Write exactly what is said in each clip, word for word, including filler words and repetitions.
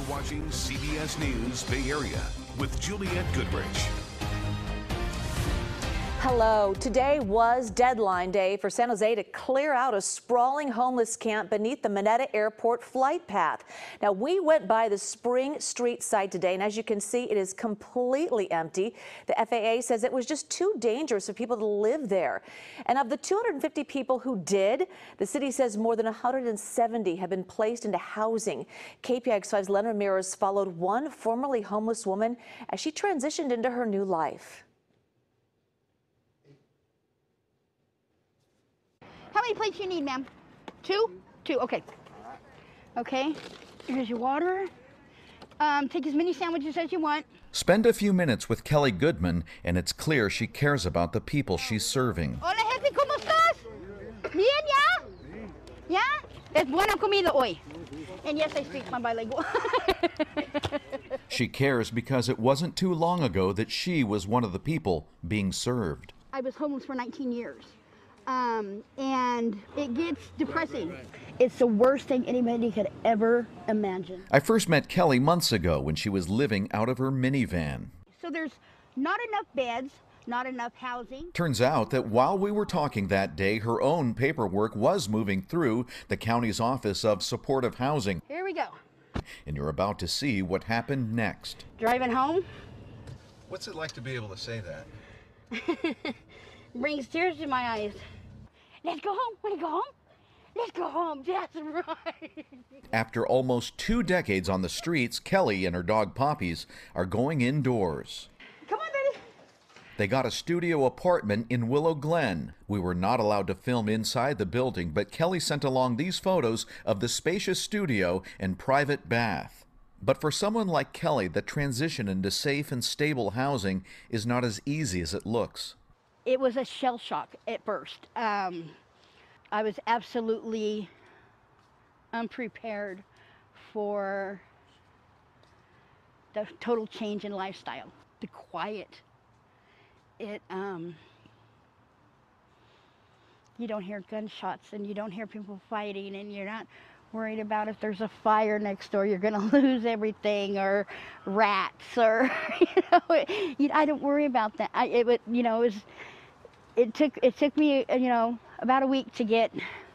watching C B S News Bay Area with Juliette Goodrich. Hello. Today was deadline day for San Jose to clear out a sprawling homeless camp beneath the Mineta Airport flight path. Now, we went by the Spring Street site today, and as you can see, it is completely empty. The F A A says it was just too dangerous for people to live there. And of the two hundred fifty people who did, the city says more than one hundred seventy have been placed into housing. K P I X five's Len Ramirez followed one formerly homeless woman as she transitioned into her new life. How many plates you need, ma'am? Two? Two, okay. Okay, here's your water. Um, take as many sandwiches as you want. Spend a few minutes with Kelly Goodman, and it's clear she cares about the people she's serving. Hola, jefe, ¿cómo estás? Bien, ya? Ya? Es buena comida hoy. And yes, I speak my bilingual. She cares because it wasn't too long ago that she was one of the people being served. I was homeless for nineteen years. Um, and it gets depressing. It's the worst thing anybody could ever imagine. I first met Kelly months ago when she was living out of her minivan. So there's not enough beds, not enough housing. Turns out that while we were talking that day, her own paperwork was moving through the county's Office of Supportive Housing. Here we go. And you're about to see what happened next. Driving home. What's it like to be able to say that? Brings tears to my eyes. Let's go home. Want to go home? Let's go home. That's right. After almost two decades on the streets, Kelly and her dog Poppies are going indoors. Come on, baby. They got a studio apartment in Willow Glen. We were not allowed to film inside the building, but Kelly sent along these photos of the spacious studio and private bath. But for someone like Kelly, the transition into safe and stable housing is not as easy as it looks. It was a shell shock at first. Um, I was absolutely unprepared for the total change in lifestyle. The quiet. It, um, you don't hear gunshots and you don't hear people fighting and you're not worried about if there's a fire next door, you're gonna lose everything, or rats, or, you know, it, I don't worry about that. I, it would, you know, it was, It took it took me you know about a week to get,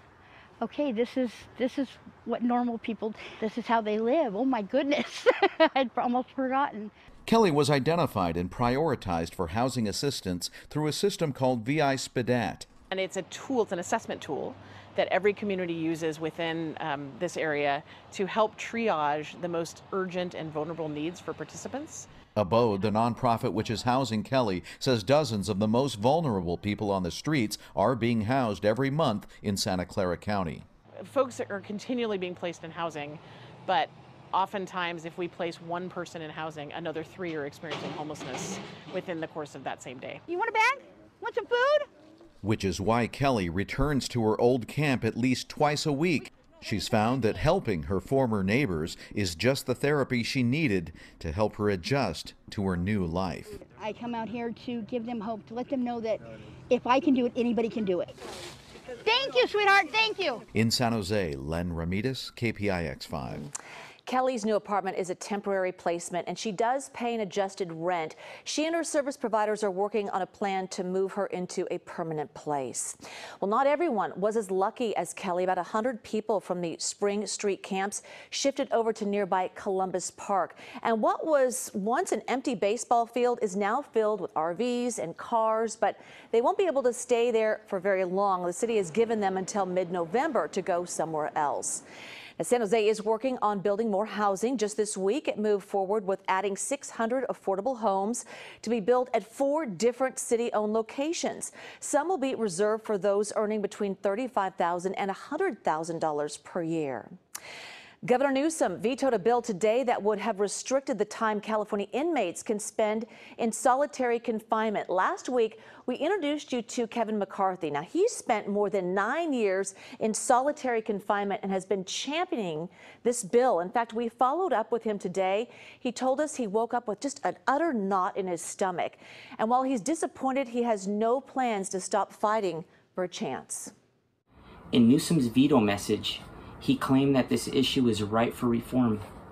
okay, this is this is what normal people, this is how they live. Oh my goodness. I'd almost forgotten. Kelly was identified and prioritized for housing assistance through a system called V I Spadat. And it's a tool, it's an assessment tool that every community uses within um, this area to help triage the most urgent and vulnerable needs for participants. Abode, the nonprofit which is housing Kelly, says dozens of the most vulnerable people on the streets are being housed every month in Santa Clara County. Folks are continually being placed in housing, but oftentimes if we place one person in housing, another three are experiencing homelessness within the course of that same day. You want a bag? Want some food? Which is why Kelly returns to her old camp at least twice a week. She's found that helping her former neighbors is just the therapy she needed to help her adjust to her new life. I come out here to give them hope, to let them know that if I can do it, anybody can do it. Thank you, sweetheart. Thank you. In San Jose, Len Ramirez, K P I X five. Kelly's new apartment is a temporary placement, and she does pay an adjusted rent. She and her service providers are working on a plan to move her into a permanent place. Well, not everyone was as lucky as Kelly. About one hundred people from the Spring Street camps shifted over to nearby Columbus Park. And what was once an empty baseball field is now filled with R Vs and cars, but they won't be able to stay there for very long. The city has given them until mid-November to go somewhere else. Now, San Jose is working on building more housing. Just this week, it moved forward with adding six hundred affordable homes to be built at four different city-owned locations. Some will be reserved for those earning between thirty-five thousand dollars and one hundred thousand dollars per year. Governor Newsom vetoed a bill today that would have restricted the time California inmates can spend in solitary confinement. Last week, we introduced you to Kevin McCarthy. Now, he spent more than nine years in solitary confinement and has been championing this bill. In fact, we followed up with him today. He told us he woke up with just an utter knot in his stomach. And while he's disappointed, he has no plans to stop fighting for a chance. In Newsom's veto message, he claimed that this issue is ripe for reform.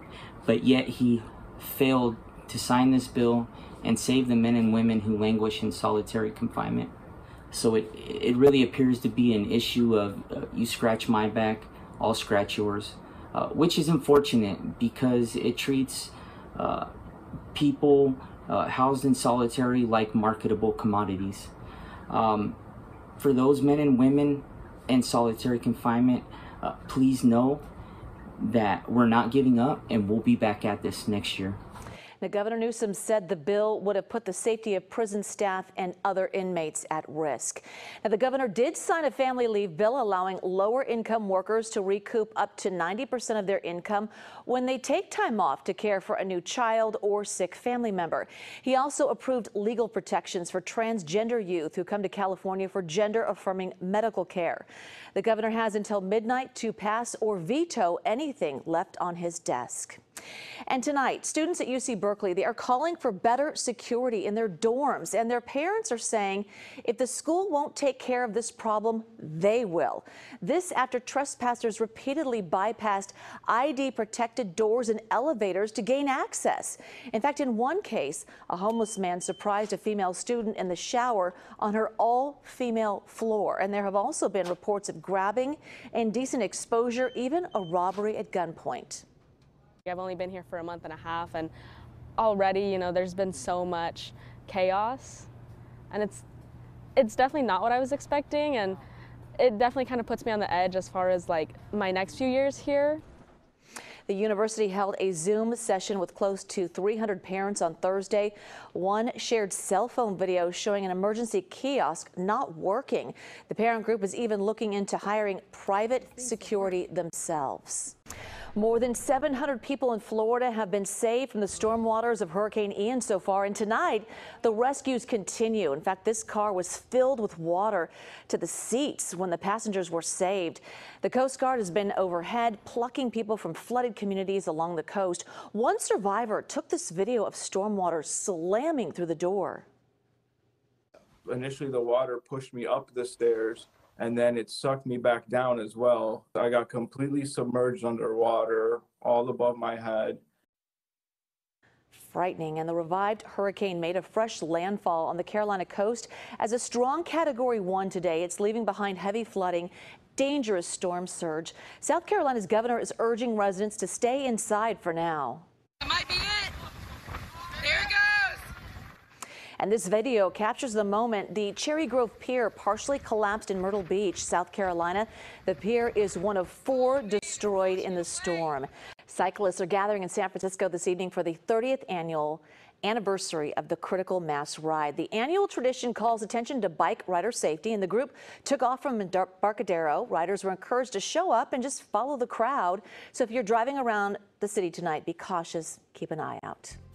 but yet he failed to sign this bill and save the men and women who languish in solitary confinement. So it, it really appears to be an issue of uh, you scratch my back, I'll scratch yours, uh, which is unfortunate because it treats uh, people uh, housed in solitary like marketable commodities. Um, for those men and women in solitary confinement, uh, please know that we're not giving up and we'll be back at this next year. Now, Governor Newsom said the bill would have put the safety of prison staff and other inmates at risk. Now, the governor did sign a family leave bill allowing lower income workers to recoup up to ninety percent of their income when they take time off to care for a new child or sick family member. He also approved legal protections for transgender youth who come to California for gender affirming medical care. The governor has until midnight to pass or veto anything left on his desk. And tonight, students at U C Berkeley, they are calling for better security in their dorms, and their parents are saying if the school won't take care of this problem, they will. This after trespassers repeatedly bypassed I D protected doors and elevators to gain access. In fact, in one case, a homeless man surprised a female student in the shower on her all-female floor. And there have also been reports of grabbing, indecent exposure, even a robbery at gunpoint. I've only been here for a month and a half, and already, you know, there's been so much chaos, and it's it's definitely not what I was expecting, and it definitely kind of puts me on the edge as far as like my next few years here. The university held a Zoom session with close to three hundred parents on Thursday. One shared cell phone video showing an emergency kiosk not working. The parent group is even looking into hiring private security themselves. More than seven hundred people in Florida have been saved from the storm waters of Hurricane Ian so far, and tonight the rescues continue. In fact, this car was filled with water to the seats when the passengers were saved. The Coast Guard has been overhead plucking people from flooded communities along the coast. One survivor took this video of storm water slamming through the door. Initially, the water pushed me up the stairs, and then it sucked me back down as well. I got completely submerged underwater, all above my head. Frightening. And the revived hurricane made a fresh landfall on the Carolina coast as a strong category one today. It's leaving behind heavy flooding, dangerous storm surge. South Carolina's governor is urging residents to stay inside for now. That might be it. There it goes. And this video captures the moment the Cherry Grove Pier partially collapsed in Myrtle Beach, South Carolina. The pier is one of four destroyed in the storm. Cyclists are gathering in San Francisco this evening for the thirtieth annual anniversary of the Critical Mass Ride. The annual tradition calls attention to bike rider safety, and the group took off from Embarcadero. Riders were encouraged to show up and just follow the crowd. So if you're driving around the city tonight, be cautious, keep an eye out.